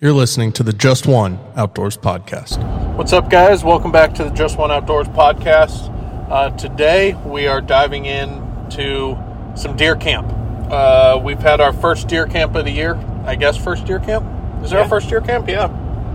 You're listening to the Just One Outdoors Podcast. What's up, guys? Welcome back to the Just One Outdoors Podcast. Today, we are diving into some deer camp. We've had our first deer camp of the year. I guess first deer camp? Is there our first deer camp? Yeah.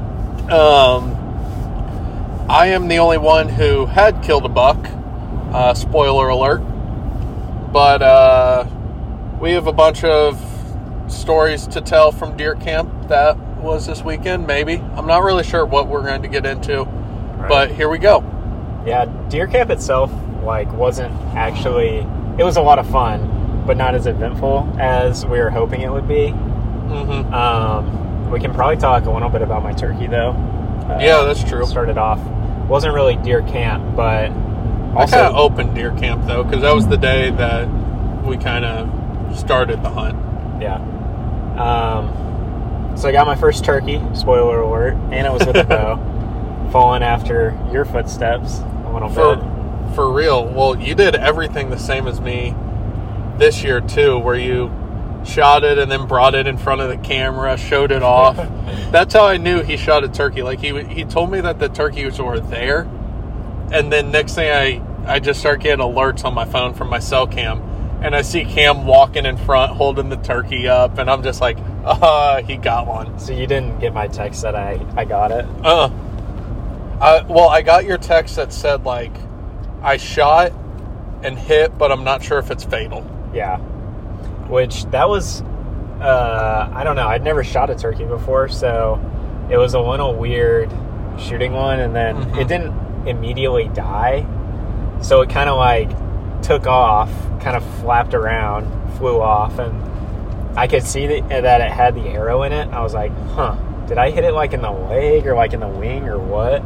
I am the only one who had killed a buck. Spoiler alert. But we have a bunch of stories to tell from deer camp that was this weekend, maybe. I'm not really sure what we're going to get into, but here we go. Yeah, deer camp itself, wasn't actually... It was a lot of fun, but not as eventful as we were hoping it would be. Mm-hmm. We can probably talk a little bit about my turkey, though. Yeah, that's true. Started off... Wasn't really deer camp, but... I kind of opened deer camp, though, because that was the day that we kind of started the hunt. Yeah. So I got my first turkey, spoiler alert, and it was with a bow, following after your footsteps a little bit. For real. Well, you did everything the same as me this year, too, where you shot it and then brought it in front of the camera, showed it off. That's how I knew he shot a turkey. He told me that the turkeys were there, and then next thing I just start getting alerts on my phone from my cell cam, and I see Cam walking in front, holding the turkey up, and I'm just like, he got one. So you didn't get my text that I got it? Well, I got your text that said, I shot and hit, but I'm not sure if it's fatal. Yeah. Which, that was, I don't know, I'd never shot a turkey before, so it was a little weird shooting one, and then it didn't immediately die, so it kind of, took off, kind of flapped around, flew off, and I could see that it had the arrow in it. I was like, did I hit it in the leg or in the wing or what?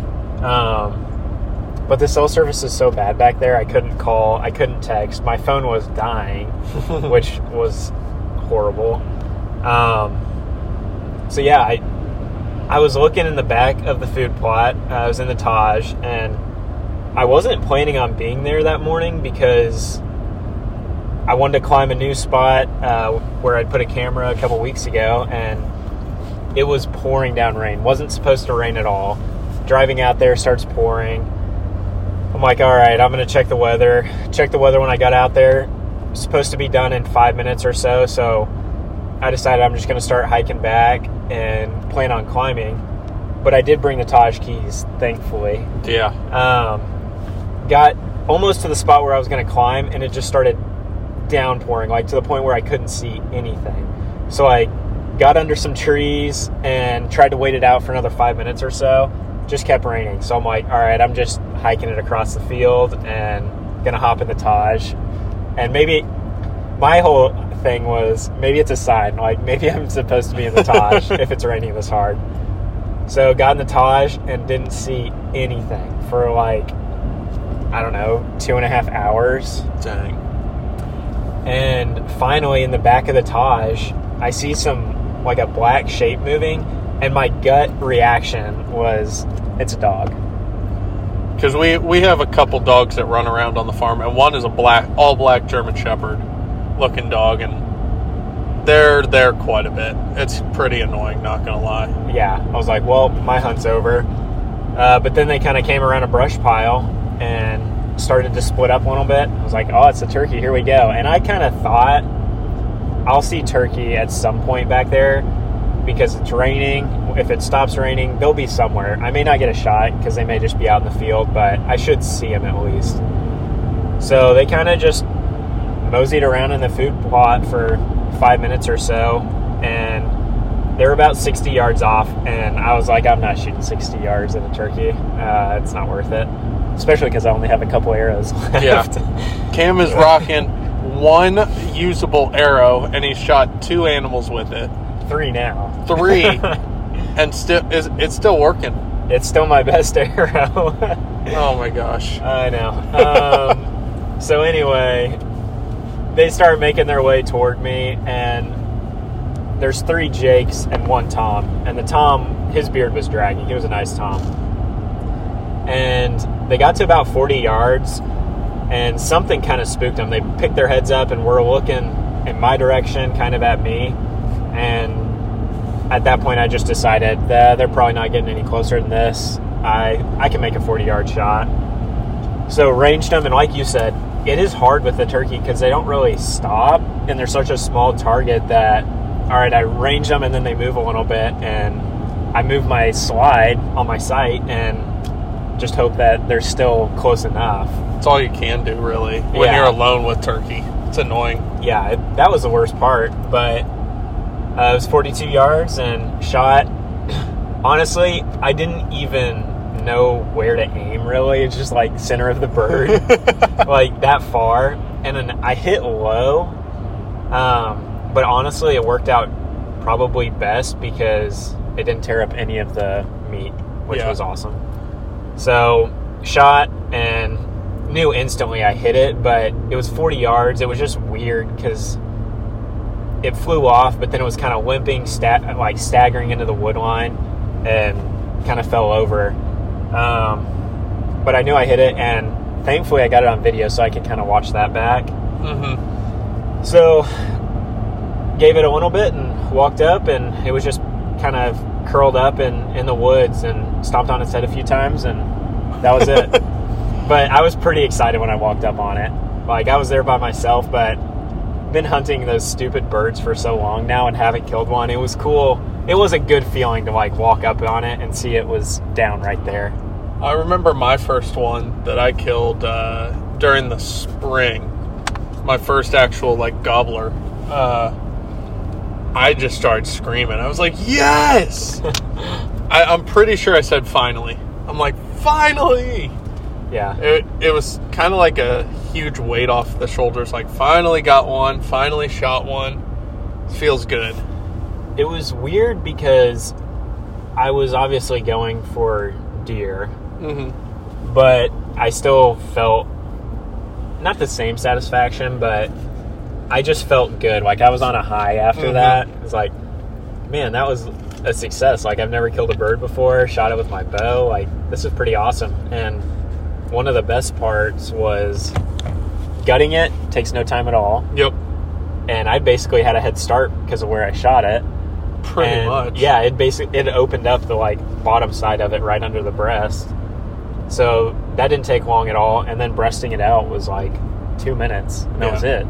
But the cell service is so bad back there, I couldn't call, I couldn't text. My phone was dying, which was horrible. So yeah, I was looking in the back of the food plot. I was in the Taj, and I wasn't planning on being there that morning because I wanted to climb a new spot where I'd put a camera a couple weeks ago, and it was pouring down rain. Wasn't supposed to rain at all. Driving out there, starts pouring. I'm like, all right, I'm going to check the weather. Check the weather when I got out there. It's supposed to be done in 5 minutes or so, so I decided I'm just going to start hiking back and plan on climbing. But I did bring the Taj keys, thankfully. Yeah. Got almost to the spot where I was going to climb, and it just started downpouring, to the point where I couldn't see anything. So I got under some trees and tried to wait it out for another 5 minutes or so. Just kept raining. So I'm like, all right, I'm just hiking it across the field and going to hop in the Taj. And maybe my whole thing was, maybe it's a sign. Maybe I'm supposed to be in the Taj if it's raining this hard. So got in the Taj and didn't see anything for I don't know, 2.5 hours. Dang. And finally, in the back of the Taj, I see some, a black shape moving, and my gut reaction was, it's a dog. Because we have a couple dogs that run around on the farm, and one is a all black German Shepherd looking dog, and they're there quite a bit. It's pretty annoying, not going to lie. Yeah, I was like, well, my hunt's over. But then they kind of came around a brush pile and started to split up a little bit. I was like, oh, it's a turkey, here we go. And I kind of thought, I'll see turkey at some point back there because it's raining. If it stops raining, they'll be somewhere. I may not get a shot because they may just be out in the field, but I should see them at least. So they kind of just moseyed around in the food plot for 5 minutes or so, and they were about 60 yards off, and I was like, I'm not shooting 60 yards at a turkey. It's not worth it. Especially because I only have a couple arrows left. Yeah. Cam is rocking one usable arrow, and he shot 2 animals with it. 3 now. 3, and it's still working. It's still my best arrow. Oh my gosh. I know. So anyway, they start making their way toward me, and there's 3 Jakes and 1 Tom. And the Tom, his beard was dragging. He was a nice Tom. And they got to about 40 yards, and something kind of spooked them. They picked their heads up and were looking in my direction, kind of at me. And at that point, I just decided that they're probably not getting any closer than this. I can make a 40-yard shot. So ranged them, and like you said, it is hard with the turkey because they don't really stop, and they're such a small target that, all right, I range them, and then they move a little bit, and I move my slide on my sight and just hope that they're still close enough. It's all you can do, really, when you're alone with turkey. It's annoying. Yeah, that was the worst part, but it was 42 yards and shot. Honestly, I didn't even know where to aim, really. It's just like center of the bird, like that far. And then I hit low, but honestly, it worked out probably best because it didn't tear up any of the meat, which was awesome. So shot and knew instantly I hit it, but it was 40 yards. It was just weird because it flew off, but then it was kind of limping, staggering into the wood line and kind of fell over. But I knew I hit it, and thankfully I got it on video so I could kind of watch that back. Mm-hmm. So gave it a little bit and walked up, and it was just kind of curled up in the woods and stomped on its head a few times, and that was it. But I was pretty excited when I walked up on it. Like, I was there by myself, but been hunting those stupid birds for so long now and haven't killed one. It was cool. It was a good feeling to, like, walk up on it and see it was down right there. I remember my first one that I killed during the spring. My first actual, like, gobbler. I just started screaming. I was like, yes! I'm pretty sure I said finally. I'm like, finally! Yeah. It was kind of like a huge weight off the shoulders. Like, finally got one. Finally shot one. Feels good. It was weird because I was obviously going for deer. Mm-hmm. But I still felt not the same satisfaction, but I just felt good. Like, I was on a high after that. It was like, man, that was a success. Like, I've never killed a bird before, shot it with my bow. Like, this is pretty awesome. And one of the best parts was gutting it. Takes no time at all. Yep. And I basically had a head start because of where I shot it. Pretty much. Yeah, it opened up the, like, bottom side of it right under the breast. So that didn't take long at all. And then breasting it out was like 2 minutes. And that was it.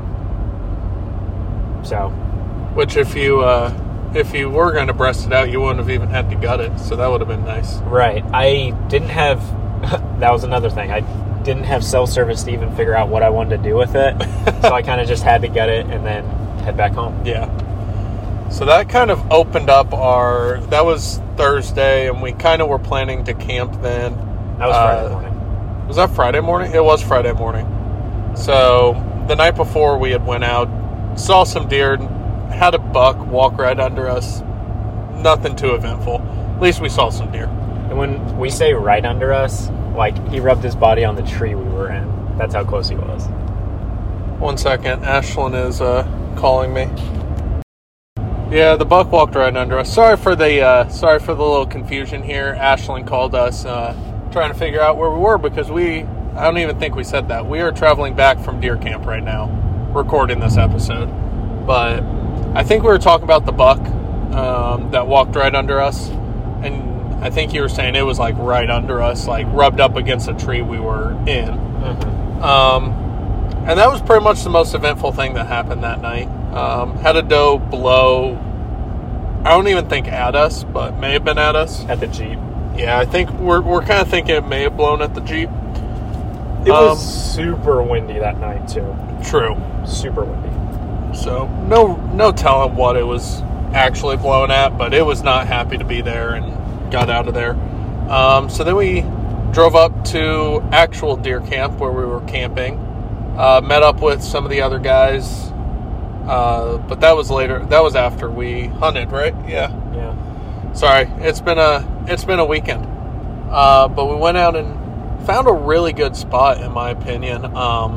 So, which if you were going to breast it out, you wouldn't have even had to gut it. So that would have been nice. Right. I didn't have. That was another thing. I didn't have cell service to even figure out what I wanted to do with it. So I kind of just had to gut it and then head back home. Yeah. So that kind of opened up that was Thursday, and we kind of were planning to camp then. That was Friday morning. Was that Friday morning? It was Friday morning. So the night before we had went out, saw some deer, had a buck walk right under us. Nothing too eventful. At least we saw some deer. And when we say right under us, like, he rubbed his body on the tree we were in. That's how close he was. 1 second. Ashlyn is calling me. Yeah, the buck walked right under us. Sorry for the little confusion here. Ashlyn called us trying to figure out where we were because I don't even think we said that. We are traveling back from deer camp right now, recording this episode. But I think we were talking about the buck that walked right under us. And I think you were saying it was, like, right under us, like, rubbed up against a tree we were in. Mm-hmm. And that was pretty much the most eventful thing that happened that night. Had a doe blow, I don't even think at us, but may have been at us. At the Jeep. Yeah, I think we're kind of thinking it may have blown at the Jeep. It was super windy that night, too. True. Super windy. So, no telling what it was actually blowing at, but it was not happy to be there and got out of there. So then we drove up to actual deer camp where we were camping. Met up with some of the other guys. But that was later. That was after we hunted, right? Yeah. Sorry, it's been a weekend. But we went out and found a really good spot, in my opinion.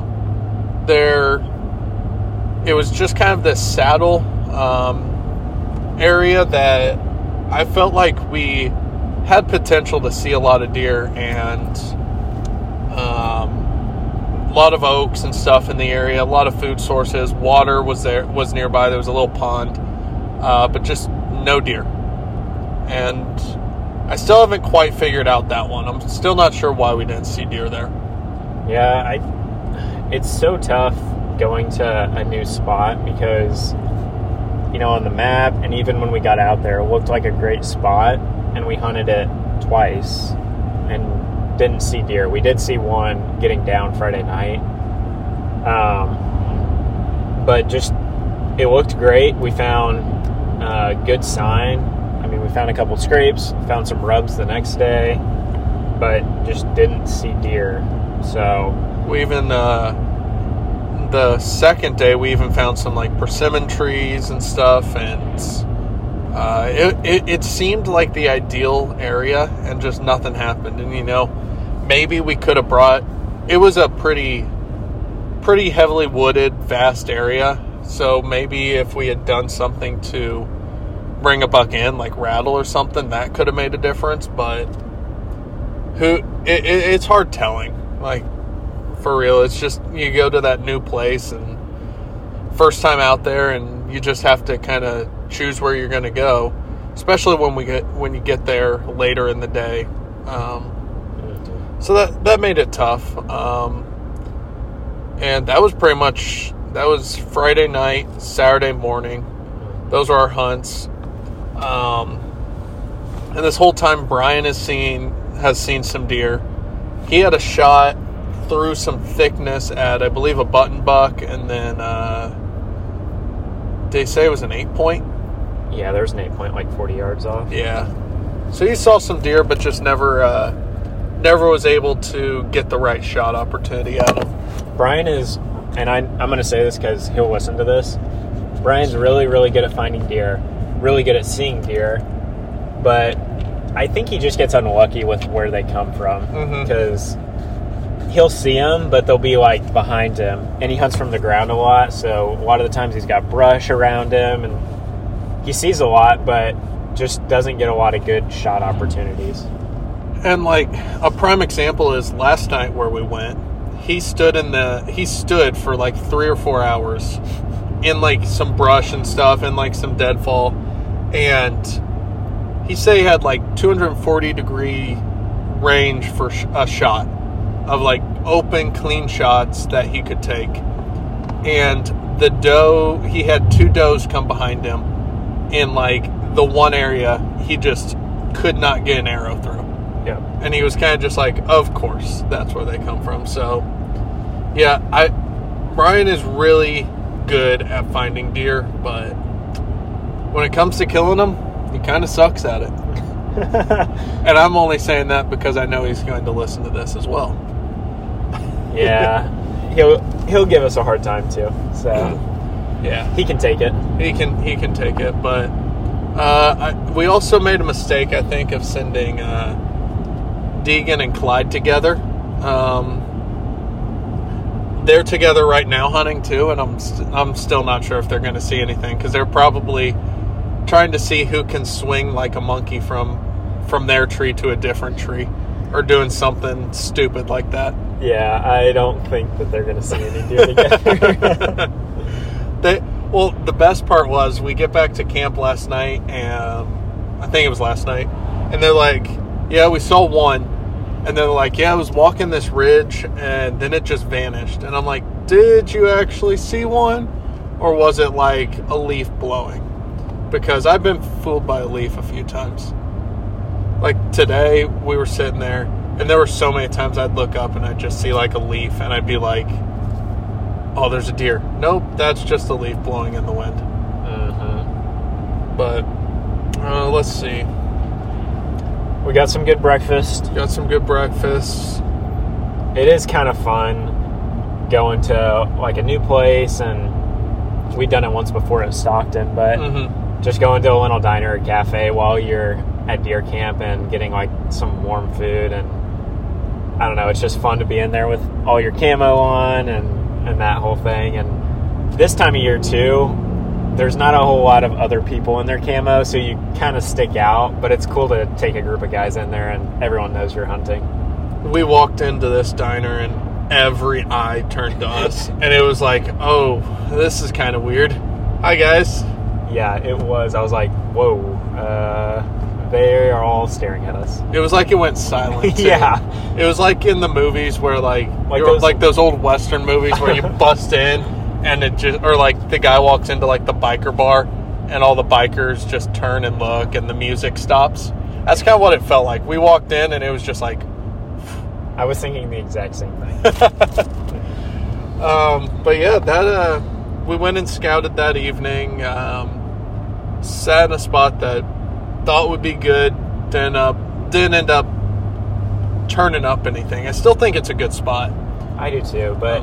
It was just kind of this saddle area that I felt like we had potential to see a lot of deer and a lot of oaks and stuff in the area, a lot of food sources. Water was nearby. There was a little pond, but just no deer. And I still haven't quite figured out that one. I'm still not sure why we didn't see deer there. Yeah, it's so tough going to a new spot because, on the map and even when we got out there, it looked like a great spot, and we hunted it twice and didn't see deer. We did see one getting down Friday night. But just, it looked great. We found a good sign. I mean, we found a couple scrapes, found some rubs the next day, but just didn't see deer. So we even, the second day, we even found some like persimmon trees and stuff, and it seemed like the ideal area, and just nothing happened. And maybe we could have brought. It was a pretty heavily wooded, vast area. So maybe if we had done something to bring a buck in, like rattle or something, that could have made a difference. But it's hard telling. Like, for real, it's just you go to that new place and first time out there, and you just have to kind of choose where you're going to go, especially when you get there later in the day. So that made it tough. And that was Friday night, Saturday morning. Those were our hunts. And this whole time, Brian has seen some deer. He had a shot through some thickness at, I believe, a button buck, and then did they say it was an 8-point? Yeah, there's an 8-point, like 40 yards off. Yeah. So he saw some deer, but just never was able to get the right shot opportunity at him. Brian is, and I'm going to say this because he'll listen to this, Brian's really, really good at finding deer, really good at seeing deer, but I think he just gets unlucky with where they come from, because he'll see them, but they'll be like behind him, and he hunts from the ground a lot, so a lot of the times he's got brush around him, and he sees a lot, but just doesn't get a lot of good shot opportunities. And like a prime example is last night where we went. He stood for like 3 or 4 hours in like some brush and stuff and like some deadfall, and he said he had like 240 degree range for a shot of like open, clean shots that he could take. And the doe, he had 2 does come behind him in like the one area he just could not get an arrow through. Yeah. And he was kind of just like, of course, that's where they come from. So, yeah, Brian is really good at finding deer, but when it comes to killing them, he kind of sucks at it. And I'm only saying that because I know he's going to listen to this as well. Yeah, he'll give us a hard time too. So yeah, he can take it. He can take it. But we also made a mistake, I think, of sending Deegan and Clyde together. They're together right now hunting too, and I'm still not sure if they're going to see anything, because they're probably trying to see who can swing like a monkey from their tree to a different tree, or doing something stupid like that. Yeah, I don't think that they're going to see any deer together. Well, the best part was we get back to camp last night, and I think it was last night, and they're like, yeah, we saw one. And they're like, yeah, I was walking this ridge, and then it just vanished. And I'm like, did you actually see one? Or was it like a leaf blowing? Because I've been fooled by a leaf a few times. Like today, we were sitting there, and there were so many times I'd look up and I'd just see like a leaf, and I'd be like, oh, there's a deer. Nope, that's just a leaf blowing in the wind. But let's see. We got some good breakfast. It is kind of fun going to like a new place, and we've done it once before in Stockton, but just going to a little diner or cafe while you're at deer camp and getting like some warm food, and I don't know, it's just fun to be in there with all your camo on and that whole thing. And this time of year too, there's not a whole lot of other people in their camo, so you kind of stick out, but it's cool to take a group of guys in there and everyone knows you're hunting. We walked into this diner and every eye turned to us, and it was like, oh, this is kind of weird. Hi, guys. Yeah, it was. I was like, whoa, they are all staring at us. It was like it went silent. Too. Yeah. It was like in the movies where like those old Western movies where you bust in and it just, or like the guy walks into like the biker bar and all the bikers just turn and look and the music stops. That's kind of what it felt like. We walked in and it was just like... I was thinking the exact same thing. But yeah, that we went and scouted that evening. Sat in a spot that thought would be good. Didn't end up turning up anything. I still think it's a good spot. I do too, but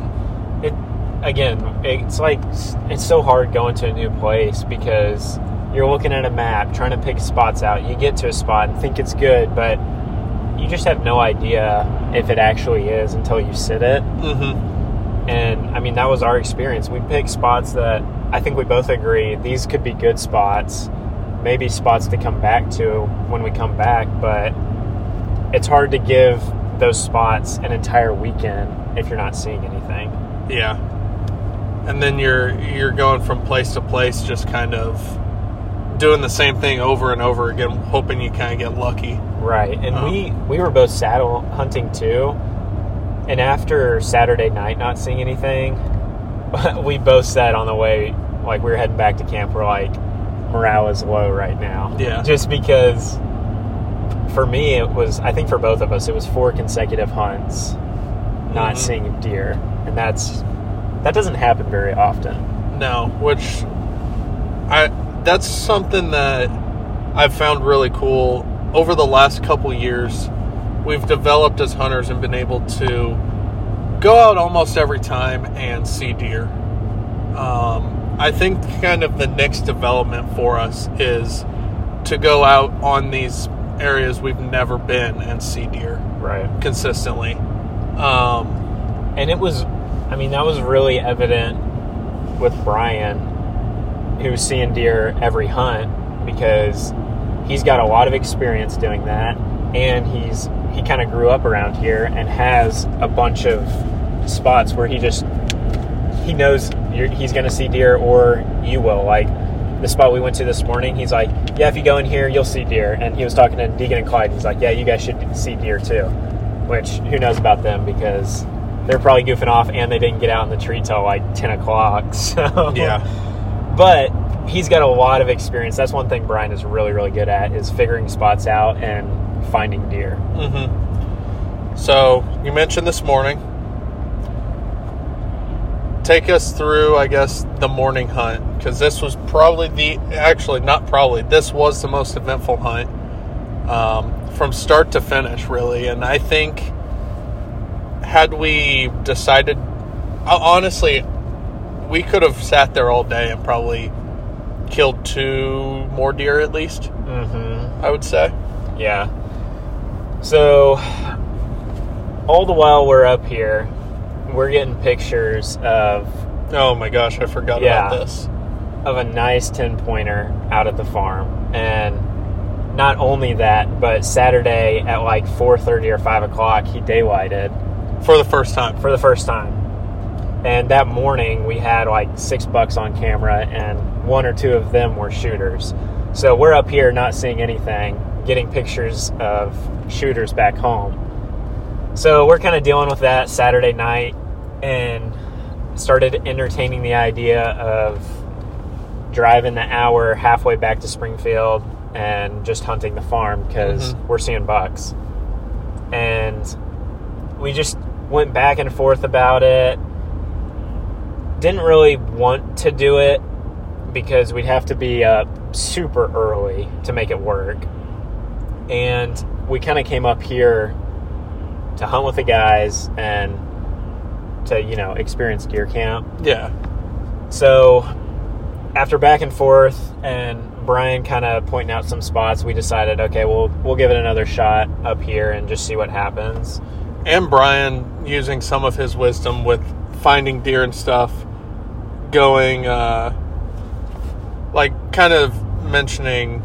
it's like it's so hard going to a new place because you're looking at a map, trying to pick spots out. You get to a spot and think it's good, but you just have no idea if it actually is until you sit it. Mm-hmm. And, I mean, that was our experience. We picked spots that I think we both agree these could be good spots, maybe spots to come back to when we come back, but it's hard to give those spots an entire weekend if you're not seeing anything. Yeah. And then you're going from place to place just kind of doing the same thing over and over again, hoping you kind of get lucky. Right. And we were both saddle hunting too. And after Saturday night not seeing anything, we both said on the way, like we were heading back to camp, we're like, morale is low right now. Yeah. Just because for me, it was, I think for both of us, it was 4 consecutive hunts not seeing deer. And that doesn't happen very often. No, which that's something that I've found really cool. Over the last couple years, we've developed as hunters and been able to go out almost every time and see deer. I think kind of the next development for us is to go out on these areas we've never been and see deer consistently. And it was, I mean, that was really evident with Brian, who's seeing deer every hunt, because he's got a lot of experience doing that, and he kind of grew up around here and has a bunch of spots where he knows he's going to see deer, or you will. Like the spot we went to this morning, he's like, yeah, if you go in here, you'll see deer. And he was talking to Deegan and Clyde, and he's like, yeah, you guys should see deer too. Which, who knows about them, because they're probably goofing off and they didn't get out in the tree till like 10 o'clock. So yeah. But he's got a lot of experience. That's one thing Brian is really, really good at, is figuring spots out and finding deer. Mm-hmm. So you mentioned this morning. Take us through, I guess, the morning hunt, because this was probably this was the most eventful hunt from start to finish, really. And I think had we decided, honestly, we could have sat there all day and probably killed 2 more deer at least. Mm-hmm. I would say. Yeah. So all the while we're up here, we're getting pictures of... Oh my gosh, I forgot about this. Of a nice 10-pointer out at the farm. And not only that, but Saturday at like 4:30 or 5 o'clock, he daylighted. For the first time. And that morning, we had like 6 bucks on camera, and 1 or 2 of them were shooters. So we're up here not seeing anything, getting pictures of shooters back home. So we're kind of dealing with that Saturday night, and started entertaining the idea of driving the hour halfway back to Springfield and just hunting the farm, because we're seeing bucks. And we just went back and forth about it. Didn't really want to do it because we'd have to be up super early to make it work. And we kind of came up here to hunt with the guys and to, experience deer camp. Yeah. So after back and forth and Brian kind of pointing out some spots, we decided, okay, we'll give it another shot up here and just see what happens. And Brian using some of his wisdom with finding deer and stuff, going, kind of mentioning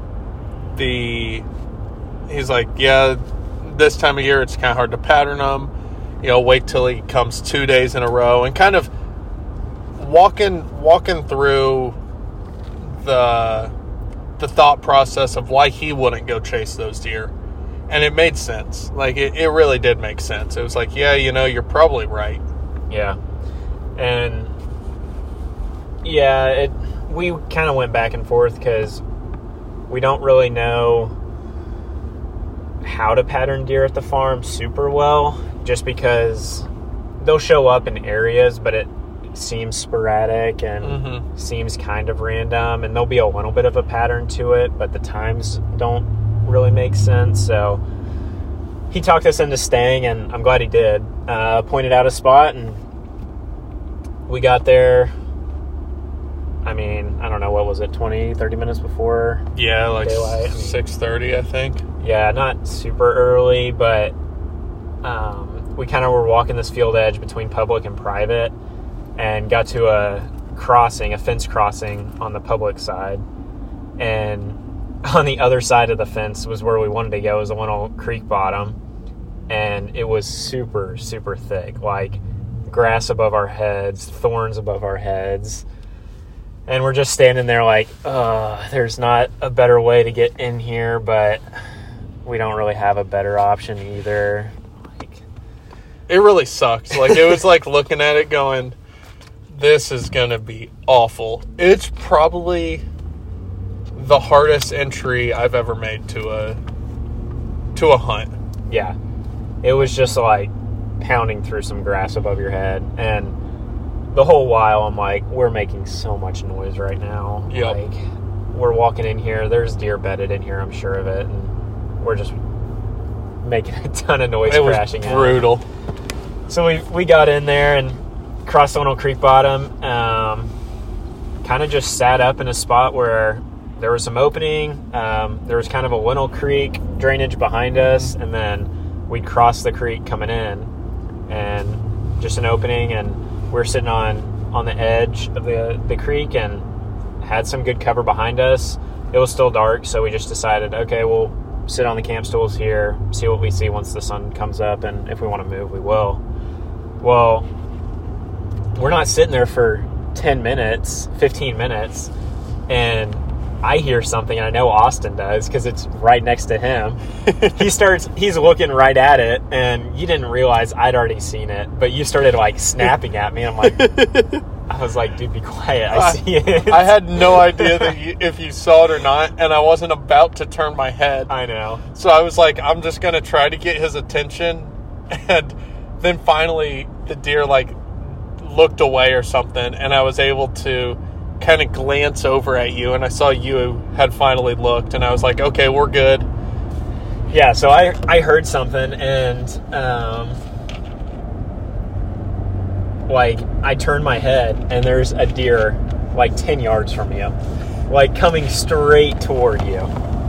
he's like, yeah, this time of year it's kind of hard to pattern them. Wait till he comes 2 days in a row, and kind of walking through the the thought process of why he wouldn't go chase those deer. And it made sense. Like, it really did make sense. It was like, yeah, you're probably right. Yeah. And, yeah, we kind of went back and forth because we don't really know how to pattern deer at the farm super well, just because they'll show up in areas, but it seems sporadic and seems kind of random, and there'll be a little bit of a pattern to it, but the times don't really make sense. So he talked us into staying, and I'm glad he did. Pointed out a spot, and we got there. I mean, I don't know, what was it, 20, 30 minutes before? Yeah, like daylight? 6:30, I think. Yeah, not super early, but we kind of were walking this field edge between public and private, and got to a fence crossing on the public side. And on the other side of the fence was where we wanted to go. It was a little creek bottom, and it was super, super thick, like grass above our heads, thorns above our heads. And we're just standing there like, there's not a better way to get in here, but we don't really have a better option either. It really sucked. Like, it was like looking at it going, this is going to be awful. It's probably the hardest entry I've ever made to a hunt. Yeah. It was just like pounding through some grass above your head. And the whole while I'm like, we're making so much noise right now. Yep. Like, we're walking in here, there's deer bedded in here, I'm sure of it, and we're just making a ton of noise crashing out. It was brutal. So we got in there and crossed the little creek bottom, kind of just sat up in a spot where there was some opening. There was kind of a little creek drainage behind us, and then we'd cross the creek coming in, and just an opening, and we were sitting on the edge of the creek and had some good cover behind us. It was still dark, so we just decided, okay, we'll sit on the camp stools here, see what we see once the sun comes up, and if we want to move, we will. Well, we're not sitting there for 10 minutes, 15 minutes, and I hear something, and I know Austin does because it's right next to him. He's looking right at it, and you didn't realize I'd already seen it, but you started like snapping at me. I'm like, I was like, dude, be quiet. I see it. I had no idea that if you saw it or not, and I wasn't about to turn my head. I know. So I was like, I'm just going to try to get his attention, and then finally the deer like looked away or something, and I was able to kind of glance over at you, and I saw you had finally looked, and I was like, okay, we're good. Yeah, so I heard something, and like I turned my head, and there's a deer like 10 yards from you, like coming straight toward you,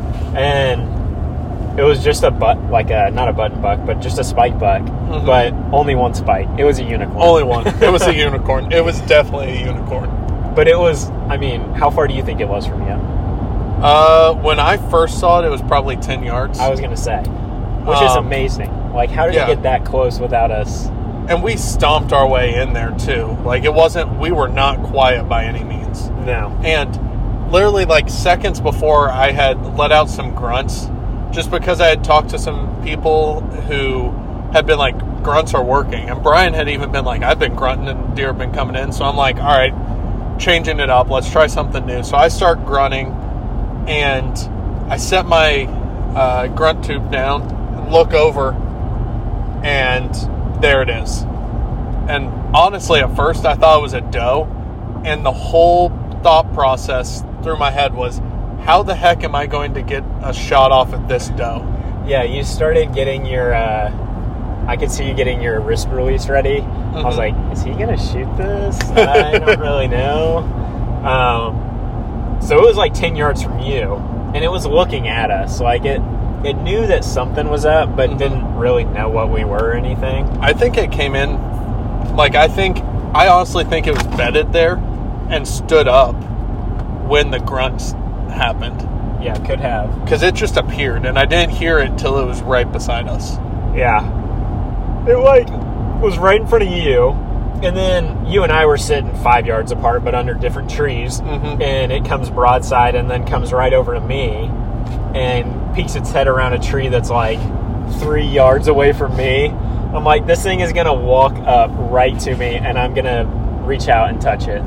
and it was just not a button buck, but just a spike buck, but only one spike. It was a unicorn. Only one. It was a unicorn. It was definitely a unicorn. But it was, I mean, how far do you think it was from you? When I first saw it, it was probably 10 yards. I was going to say, which is amazing. Like, how did you get that close without us? And we stomped our way in there, too. Like, we were not quiet by any means. No. And literally, like, seconds before, I had let out some grunts, just because I had talked to some people who had been like, grunts are working. And Brian had even been like, I've been grunting and deer have been coming in. So I'm like, all right, changing it up, let's try something new. So I start grunting, and I set my grunt tube down and look over, and there it is. And honestly, at first I thought it was a doe, and the whole thought process through my head was, how the heck am I going to get a shot off at this doe? Yeah, you started getting your I could see you getting your wrist release ready. I was like, is he gonna shoot this? I don't really know. So it was like 10 yards from you, and it was looking at us. Like it knew that something was up, but didn't really know what we were or anything. I think it came in, like, I honestly think it was bedded there and stood up when the grunts happened. Yeah, could have. Because it just appeared, and I didn't hear it till it was right beside us. Yeah. It, like, was right in front of you, And then you and I were sitting 5 yards apart, but under different trees. Mm-hmm. And it comes broadside and then comes right over to me and peeks its head around a tree that's like 3 yards away from me. I'm like, this thing is going to walk up right to me, and I'm going to reach out and touch it.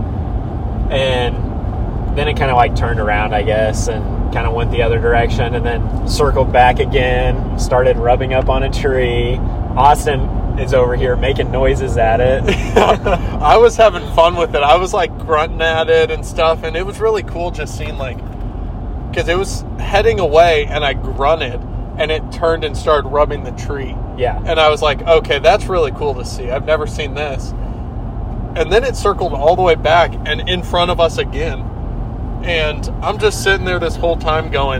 And then it kind of like turned around, I guess, and kind of went the other direction, and then circled back again, started rubbing up on a tree. Austin is over here making noises at it. I was having fun with it. I was like grunting at it and stuff, and it was really cool just seeing like, because it was heading away and I grunted and it turned and started rubbing the tree. Yeah. And I was like, okay, that's really cool to see. I've never seen this. And then it circled all the way back and in front of us again. And I'm just sitting there this whole time going,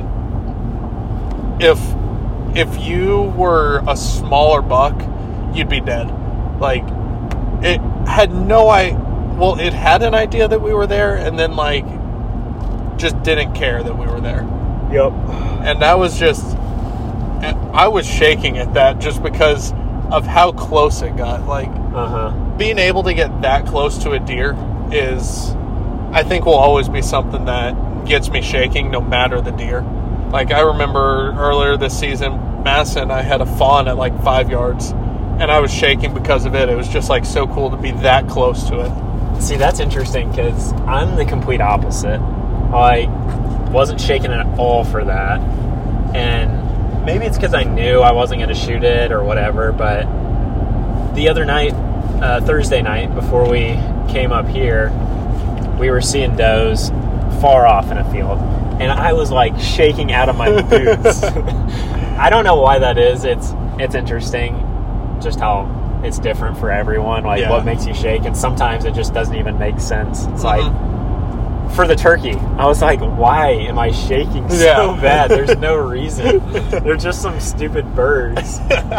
if you were a smaller buck, you'd be dead. Like, it had it had an idea that we were there, and then like just didn't care that we were there. Yep. And that was just, I was shaking at that just because of how close it got. Like, being able to get that close to a deer is, I think, will always be something that gets me shaking no matter the deer. Like, I remember earlier this season, Madison, I had a fawn at like 5 yards, and I was shaking because of it. It was just like so cool to be that close to it. See, that's interesting because I'm the complete opposite. I wasn't shaking at all for that. And maybe it's because I knew I wasn't going to shoot it or whatever, but the other night, Thursday night, before we came up here, we were seeing does far off in a field. And I was like shaking out of my boots. I don't know why that is. It's interesting just how it's different for everyone, like what makes you shake, and sometimes it just doesn't even make sense. It's like, for the turkey, I was like, why am I shaking so bad? There's no reason. They're just some stupid birds.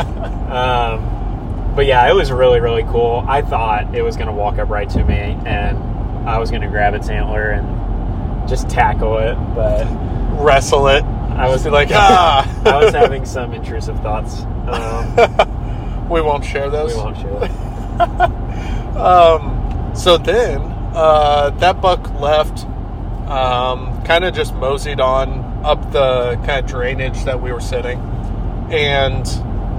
But yeah, it was really, really cool. I thought it was going to walk up right to me, and I was going to grab its antler and just tackle it, but wrestle it. I was like, I was having some intrusive thoughts. We won't share those. We won't share them. So then, that buck left, kind of just moseyed on up the kind of drainage that we were sitting. And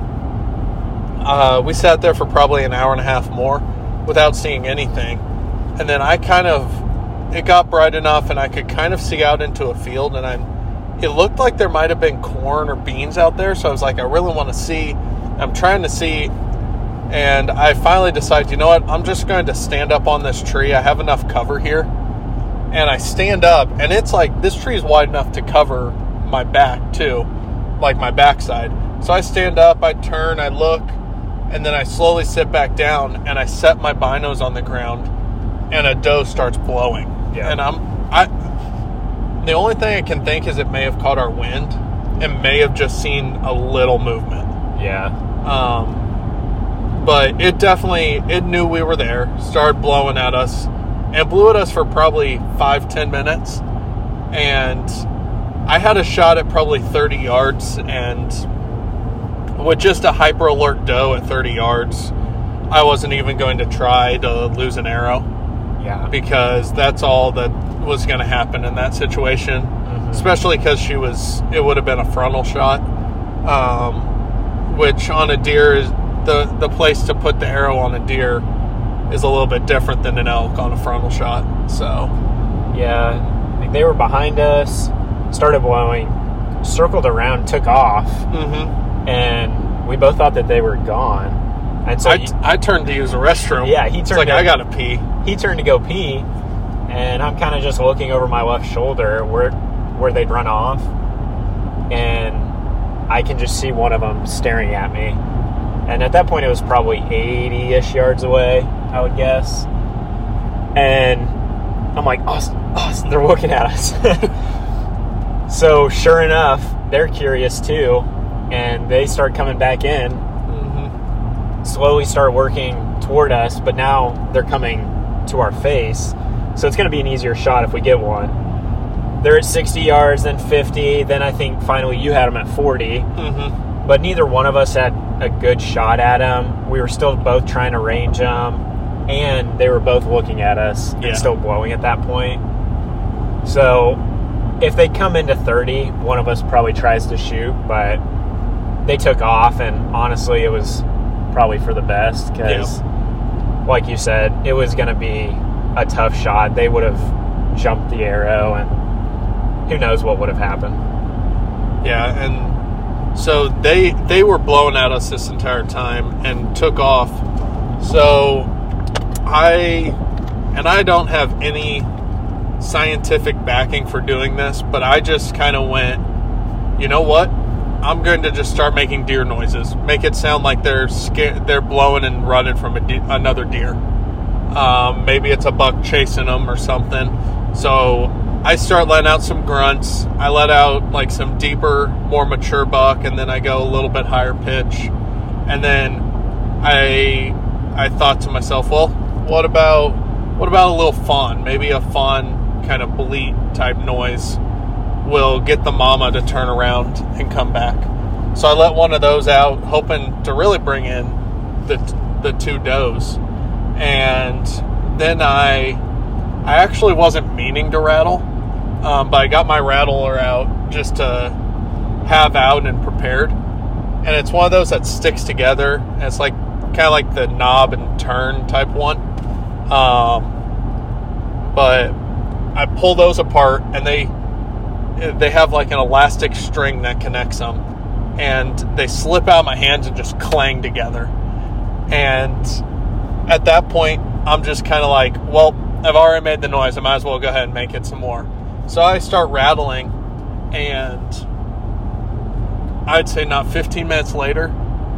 we sat there for probably an hour and a half more without seeing anything. And then it got bright enough and I could kind of see out into a field, and it looked like there might have been corn or beans out there. So I was like, I really want to see. I'm trying to see. And I finally decided, you know what? I'm just going to stand up on this tree. I have enough cover here. And I stand up, and it's like, this tree is wide enough to cover my back too, like my backside. So I stand up, I turn, I look, and then I slowly sit back down, and I set my binos on the ground, and a doe starts blowing. Yeah. And the only thing I can think is it may have caught our wind and may have just seen a little movement. Yeah. But it knew we were there, started blowing at us, and blew at us for probably 5-10 minutes. And I had a shot at probably 30 yards, and with just a hyper alert doe at 30 yards, I wasn't even going to try to lose an arrow. Yeah. Because that's all that was going to happen in that situation, especially because it would have been a frontal shot, which on a deer is the place to put the arrow on a deer is a little bit different than an elk on a frontal shot. So yeah, like they were behind us, started blowing, circled around, took off, and we both thought that they were gone. And so I turned to use the restroom. Yeah, he turned. It's like, I gotta pee. He turned to go pee, and I'm kind of just looking over my left shoulder where they'd run off, and I can just see one of them staring at me. And at that point, it was probably 80-ish yards away, I would guess. And I'm like, Austin, they're looking at us. So sure enough, they're curious too, and they start coming back in. Slowly start working toward us, but now they're coming to our face. So it's going to be an easier shot if we get one. They're at 60 yards, then 50, then I think finally you had them at 40. But neither one of us had a good shot at them. We were still both trying to range them. and they were both looking at us Yeah. and still blowing at that point. So if they come into 30, one of us probably tries to shoot, but they took off, and honestly, it was probably for the best because, like you said, it was going to be a tough shot. They would have jumped the arrow, and who knows what would have happened. Yeah, and so they were blowing at us this entire time and took off. So I don't have any scientific backing for doing this, but I just kind of went, you know what? I'm going to just start making deer noises. Make it sound like they're scared, they're blowing and running from another deer. Maybe it's a buck chasing them or something. So I start letting out some grunts. I let out like some deeper, more mature buck, and then I go a little bit higher pitch. And then I thought to myself, well, what about a little fawn? Maybe a fawn kind of bleat type noise will get the mama to turn around and come back. So I let one of those out, hoping to really bring in the two does. And then I actually wasn't meaning to rattle, but I got my rattler out just to have out and prepared. And it's one of those that sticks together, and it's like kind of like the knob and turn type one. But I pull those apart, and they have like an elastic string that connects them, and they slip out of my hands and just clang together. And at that point, I'm just kind of like, well, I've already made the noise. I might as well go ahead and make it some more. So I start rattling, and I'd say not 15 minutes later,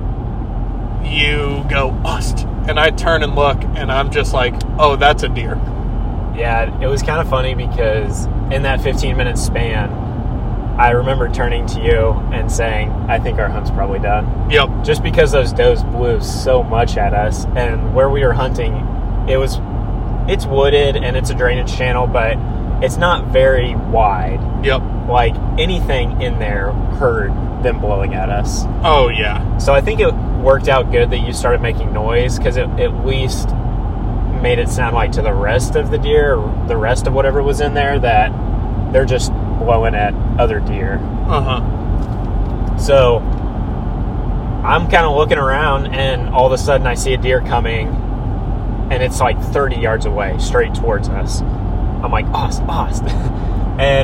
you go, bust. And I turn and look, and I'm just like, oh, that's a deer. Yeah, it was kind of funny because in that 15-minute span, I remember turning to you and saying, I think our hunt's probably done. Yep. Just because those does blew so much at us, and where we were hunting, it's wooded and it's a drainage channel, but it's not very wide. Yep. Like, anything in there heard them blowing at us. Oh, yeah. So I think it worked out good that you started making noise, because it at least made it sound like to the rest of the deer, or the rest of whatever was in there, that they're just blowing at other deer. Uh-huh. So I'm kind of looking around, and all of a sudden I see a deer coming, and it's like 30 yards away, straight towards us. I'm like, Ost. And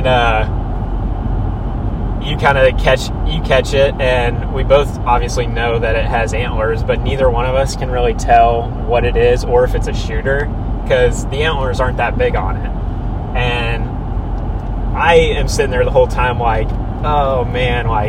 you kind of catch it, and we both obviously know that it has antlers, but neither one of us can really tell what it is or if it's a shooter, because the antlers aren't that big on it. And I am sitting there the whole time like, oh man, like,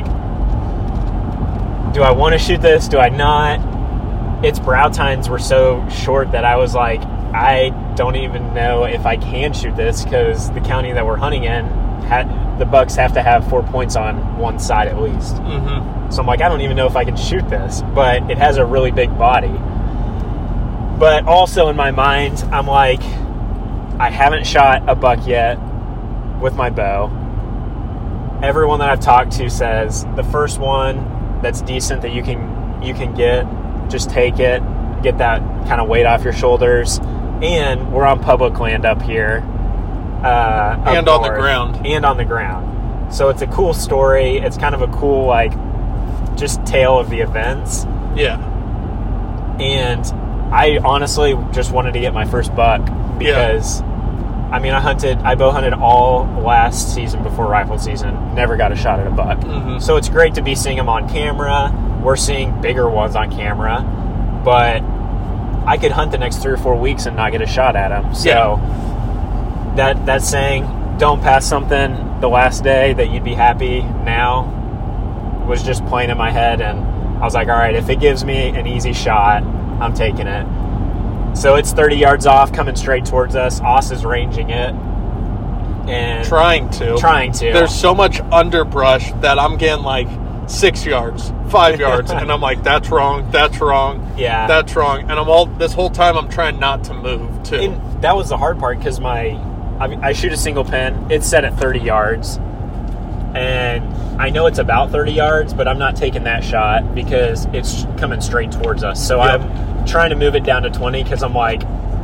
do I want to shoot this? Do I not? Its brow tines were so short that I was like, I don't even know if I can shoot this, because the county that we're hunting in, the bucks have to have 4 points on one side at least. Mm-hmm. So I'm like, I don't even know if I can shoot this, but it has a really big body. But also in my mind, I'm like, I haven't shot a buck yet with my bow. Everyone that I've talked to says the first one that's decent that you can get, just take it, get that kind of weight off your shoulders. And we're on public land up here. And on the ground. And on the ground. So it's a cool story. It's kind of a cool, like, just tale of the events. Yeah. And I honestly just wanted to get my first buck because, I mean, I bow hunted all last season before rifle season. Never got a shot at a buck. Mm-hmm. So it's great to be seeing them on camera. We're seeing bigger ones on camera. But I could hunt the next 3 or 4 weeks and not get a shot at them. So that saying, don't pass something the last day that you'd be happy now, was just playing in my head. And I was like, all right, if it gives me an easy shot, I'm taking it. So it's 30 yards off, coming straight towards us. Oss is ranging it. And Trying to. There's so much underbrush that I'm getting like 6 yards, 5 yards, and I'm like, that's wrong. Yeah. That's wrong. And this whole time I'm trying not to move too. And that was the hard part, because I shoot a single pin. It's set at 30 yards. And I know it's about 30 yards, but I'm not taking that shot because it's coming straight towards us. So I'm trying to move it down to 20, because I'm like,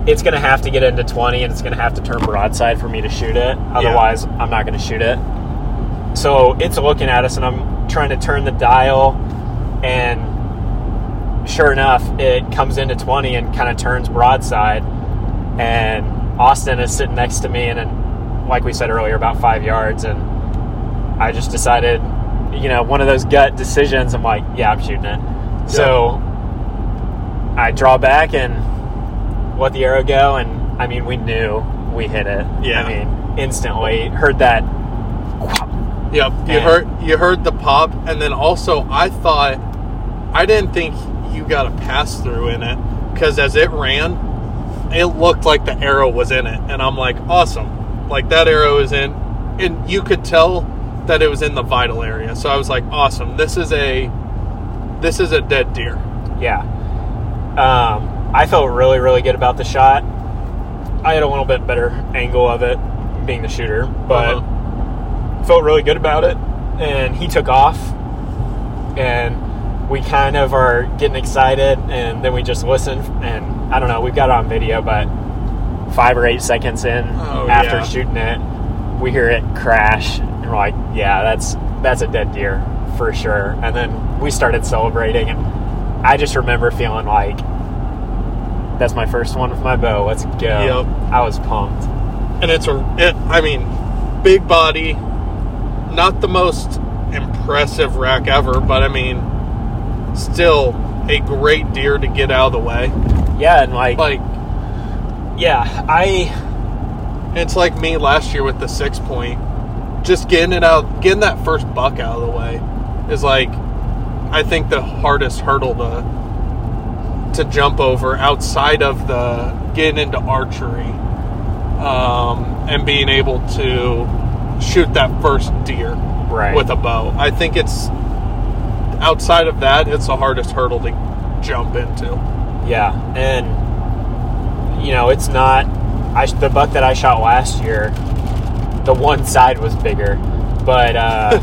it's going to have to get into 20 and it's going to have to turn broadside for me to shoot it. Otherwise, I'm not going to shoot it. So it's looking at us, and I'm trying to turn the dial, and sure enough, it comes into 20 and kind of turns broadside. And Austin is sitting next to me, and like we said earlier, about 5 yards, and I just decided, one of those gut decisions, I'm like, yeah, I'm shooting it. Yep. So I draw back and let the arrow go, and, we knew we hit it. Yeah. Instantly. Heard that. Yep. You heard the pop, and then also I didn't think you got a pass-through in it, because as it ran, it looked like the arrow was in it, and I'm like, awesome. Like, that arrow is in, and you could tell that it was in the vital area. So I was like, awesome. This is a dead deer. Yeah. I felt really, really good about the shot. I had a little bit better angle of it, being the shooter, but felt really good about it. And he took off, and we kind of are getting excited, and then we just listened, and I don't know, we've got it on video, but 5 or 8 seconds in after shooting it, we hear it crash, and we're like, yeah, that's a dead deer for sure. And then we started celebrating, and I just remember feeling like, that's my first one with my bow, let's go. Yep. I was pumped. And big body, not the most impressive rack ever, but still a great deer to get out of the way. Yeah, and it's like me last year with the 6-point. Just getting that first buck out of the way is I think the hardest hurdle to jump over outside of the getting into archery, and being able to shoot that first deer with a bow. I think it's outside of that, it's the hardest hurdle to jump into. Yeah, and it's not. The buck that I shot last year, the one side was bigger, but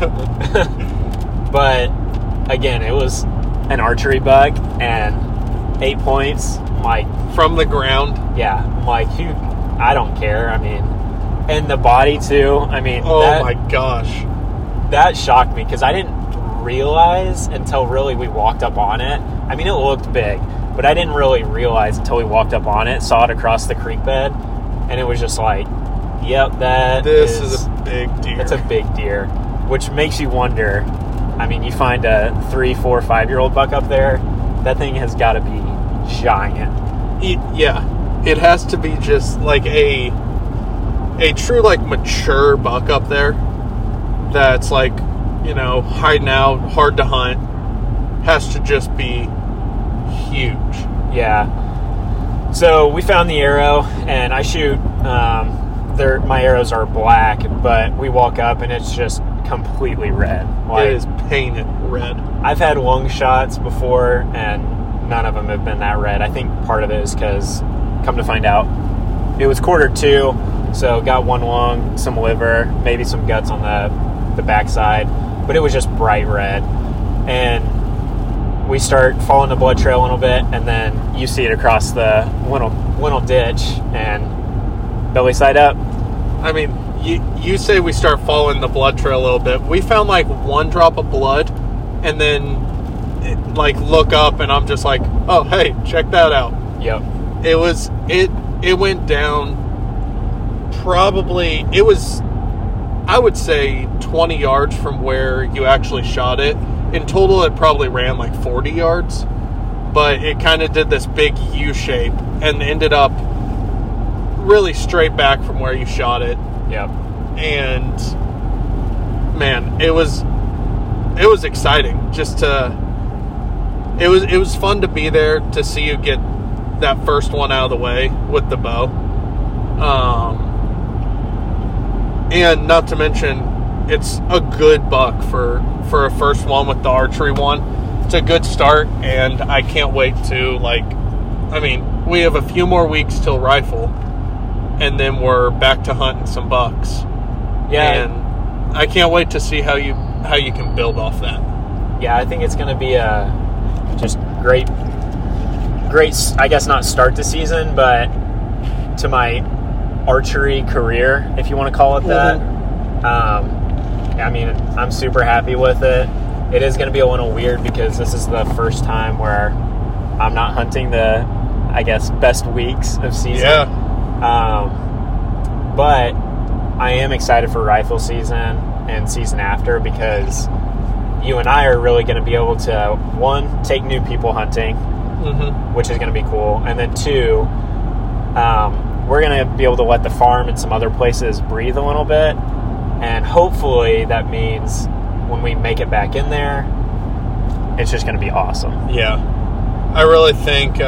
but again, it was an archery buck and 8 points. From the ground. Yeah, I don't care. And the body too. My gosh, that shocked me because I didn't realize until really we walked up on it. It looked big, but I didn't really realize until we walked up on it, saw it across the creek bed, and it was just like, yep, this is a big deer. It's a big deer, which makes you wonder. You find a 3, 4, 5-year-old buck up there, that thing has got to be giant. It has to be just like a true mature buck up there that's hiding out, hard to hunt, has to just be huge. Yeah. So we found the arrow, and I shoot. My arrows are black, but we walk up and it's just completely red. It is painted red. I've had lung shots before, and none of them have been that red. I think part of it is because, come to find out, it was 1/4, so got one lung, some liver, maybe some guts on the backside, but it was just bright red. And we start following the blood trail a little bit, and then you see it across the little ditch, and belly side up. You say we start following the blood trail a little bit. We found 1 drop of blood, and then look up, and I'm just like, oh, hey, check that out. Yep. It went down probably, I would say 20 yards from where you actually shot it. In total, it probably ran 40 yards, but it kind of did this big U shape and ended up really straight back from where you shot it. Yep. And man, it was exciting it was fun to be there to see you get that first one out of the way with the bow. And not to mention, it's a good buck for a first one with the archery one. It's a good start, and I can't wait to we have a few more weeks till rifle, and then we're back to hunting some bucks. Yeah, and I can't wait to see how you can build off that. Yeah, I think it's going to be a just great. I guess not start the season, but to my archery career, if you want to call it that. I mean, I'm super happy with it. It is going to be a little weird because this is the first time where I'm not hunting the, I guess, best weeks of season. Yeah. But I am excited for rifle season and season after because you and I are really going to be able to, one, take new people hunting, which is going to be cool. And then two, we're going to be able to let the farm and some other places breathe a little bit. And hopefully that means when we make it back in there, it's just going to be awesome. Yeah. I really think,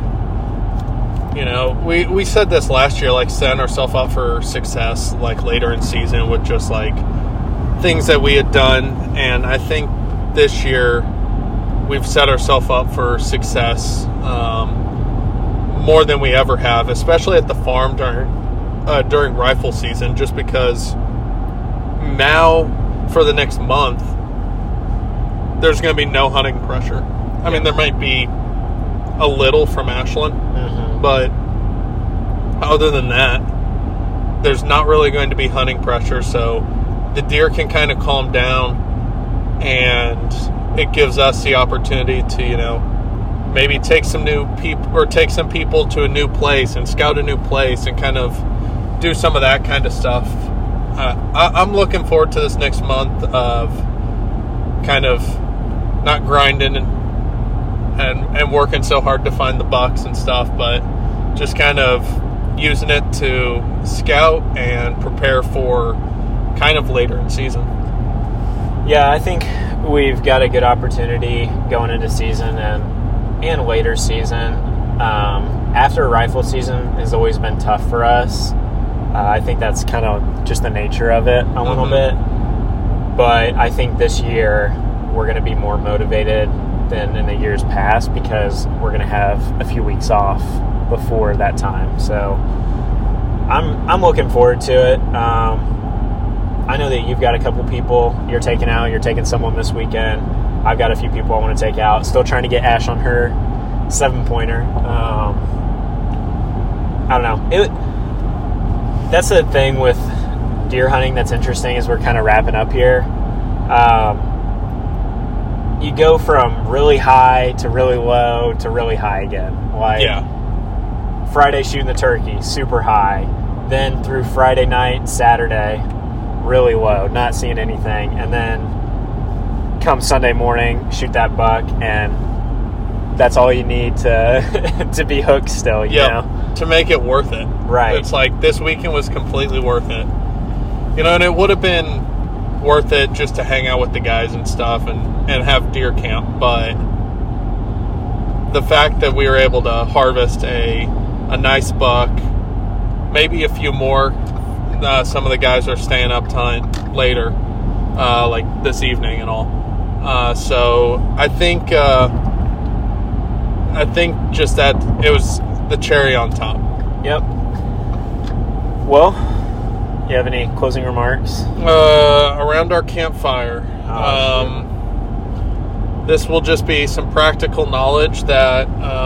we said this last year, like setting ourselves up for success, like later in season with just like things that we had done. And I think this year we've set ourselves up for success more than we ever have, especially at the farm during rifle season, just because now for the next month there's going to be no hunting pressure. I mean, there might be a little from Ashland, but other than that, there's not really going to be hunting pressure, so the deer can kind of calm down, and it gives us the opportunity to, maybe take some new people or take some people to a new place and scout a new place and kind of do some of that kind of stuff. I'm looking forward to this next month of kind of not grinding and working so hard to find the bucks and stuff, but just kind of using it to scout and prepare for kind of later in season. Yeah, I think we've got a good opportunity going into season and later season. After rifle season has always been tough for us. I think that's kind of just the nature of it a little bit. But I think this year we're going to be more motivated than in the years past because we're going to have a few weeks off before that time. So I'm looking forward to it. I know that you've got a couple people you're taking out. You're taking someone this weekend. I've got a few people I want to take out. Still trying to get Ash on her 7-pointer. I don't know. That's the thing with deer hunting that's interesting is we're kind of wrapping up here. You go from really high to really low to really high again. Like Friday shooting the turkey, super high. Then through Friday night, Saturday, really low, not seeing anything. And then come Sunday morning, shoot that buck, and that's all you need to to be hooked still, you know? To make it worth it. Right. It's like this weekend was completely worth it. And it would have been worth it just to hang out with the guys and stuff and have deer camp. But the fact that we were able to harvest a nice buck, maybe a few more, some of the guys are staying up time later, like this evening and all. So I think just that it was the cherry on top. Yep. Well, you have any closing remarks? Around our campfire. This will just be some practical knowledge that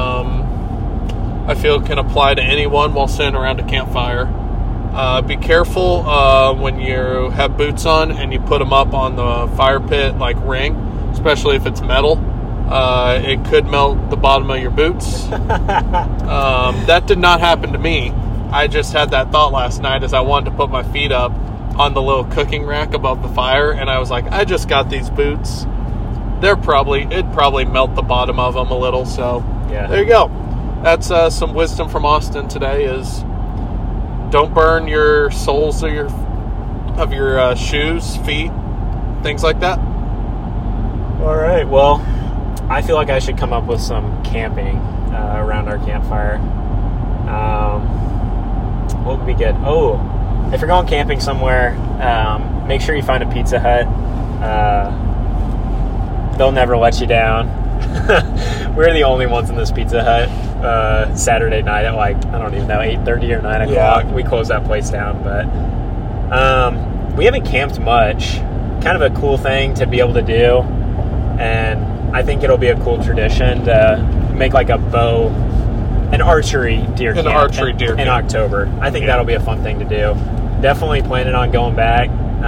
I feel can apply to anyone while sitting around a campfire. Be careful when you have boots on and you put them up on the fire pit like ring, especially if it's metal. It could melt the bottom of your boots. That did not happen to me. I just had that thought last night as I wanted to put my feet up on the little cooking rack above the fire, and I was like, I just got these boots. It'd probably melt the bottom of them a little. So there you go. That's some wisdom from Austin today. Is don't burn your soles of your shoes, feet, things like that. All right. Well, I feel like I should come up with some camping around our campfire. What would be good? Oh, if you're going camping somewhere, make sure you find a Pizza Hut. They'll never let you down. We're the only ones in this Pizza Hut Saturday night at like, I don't even know, 8:30 or 9 o'clock. We closed that place down, but we haven't camped much. Kind of a cool thing to be able to do, and I think it'll be a cool tradition to make like a bow an archery deer camp deer in camp. October. I think that'll be a fun thing to do. Definitely planning on going back.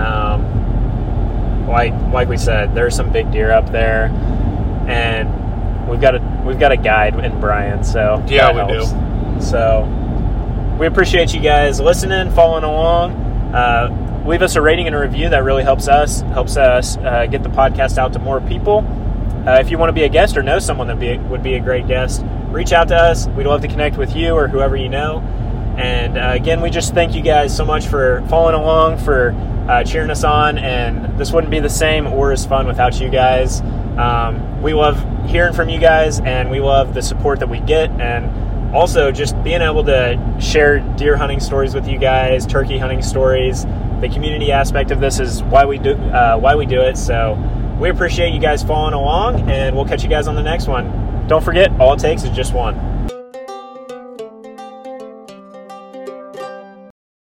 Like we said, there's some big deer up there, and we've got a guide in Brian, so yeah, that we helps. do. So we appreciate you guys listening, following along. Leave us a rating and a review. That really helps us get the podcast out to more people. If you want to be a guest or know someone that would be a great guest, reach out to us. We'd love to connect with you or whoever you know. And again, we just thank you guys so much for following along, for cheering us on. And this wouldn't be the same or as fun without you guys. We love hearing from you guys, and we love the support that we get. And also just being able to share deer hunting stories with you guys, turkey hunting stories. The community aspect of this is why we do it. So we appreciate you guys following along, and we'll catch you guys on the next one. Don't forget, all it takes is just one.